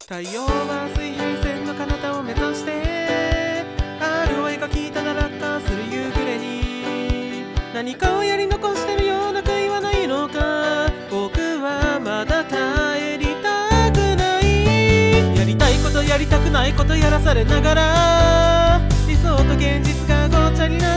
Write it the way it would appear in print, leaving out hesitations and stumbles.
太陽は水平線の彼方を目指して R を描きただ落下する夕暮れに何かをやり残してるような悔いはないのか。僕はまだ帰りたくない。やりたいことやりたくないことやらされながら理想と現実がごちゃになる